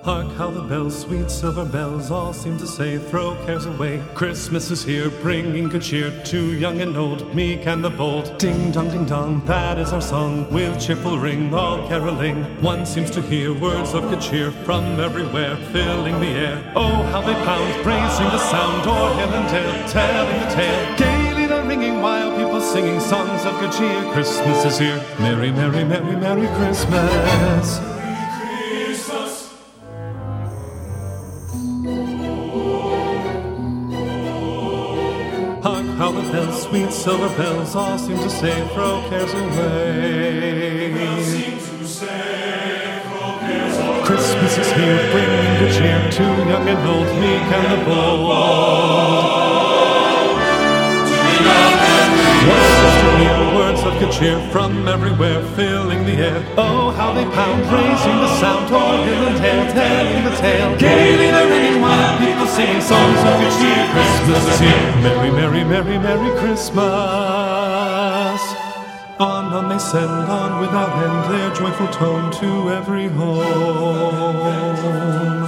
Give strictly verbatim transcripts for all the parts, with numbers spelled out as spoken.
Hark how the bells, sweet silver bells, all seem to say, throw cares away. Christmas is here, bringing good cheer to young and old, meek and the bold. Ding dong, ding dong, that is our song, with cheerful ring, all caroling. One seems to hear words of good cheer from everywhere, filling the air. Oh, how they pound, praising the sound, o'er hill and dale, telling the tale. Gaily they're ringing, while people singing songs of good cheer. Christmas is here, merry, merry, merry, merry Christmas. Hark how the bells, sweet silver bells, all seem to say, throw cares away. Seem to say, throw cares away. Christmas is here, bringing good cheer to young and old, meek and the bold. What's to hear words of good cheer from everywhere, filling the air. Oh, how they pound, raising the sound, o'er hill and dale, telling the tale. Gaily they're ringing, while people singing songs of good cheer. Christmas is here, merry, merry, merry, merry Christmas. On, on they send on without end their joyful tone to every home.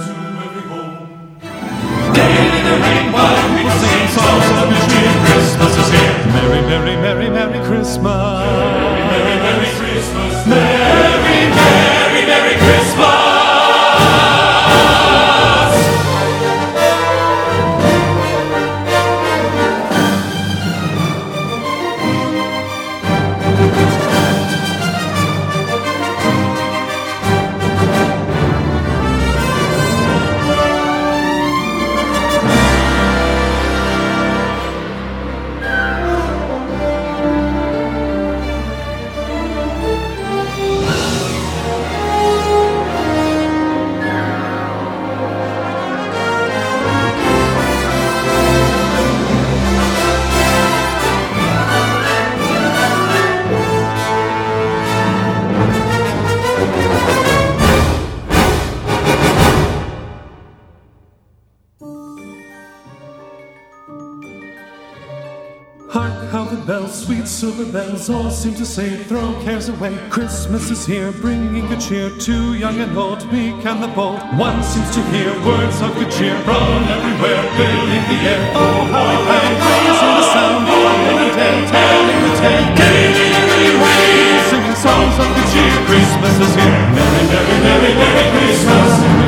Gaily they're ringing, while people singing songs of good cheer. Christmas is here, merry, merry, merry, merry Christmas. Merry, merry Christmas. Merry, merry, merry Christmas. Hark how the bells, sweet silver bells, all seem to say, throw cares away. Christmas is here, bringing good cheer to young and old, meek and the bold. One seems to hear words of good cheer from everywhere, filling the air. Oh, how they pound, raising the sound, o'er hill and dale, telling the tale. Gaily they're ringing, singing songs of good cheer. Christmas is here, merry, merry, merry, merry Christmas.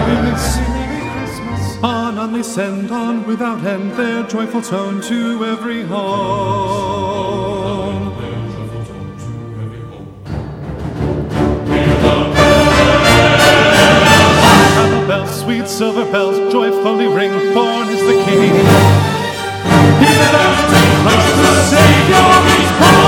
On, on they send on without end their joyful tone to every home. How the bells, sweet silver bells, joyfully ring, born is the King. He that has been Christ the Savior is born.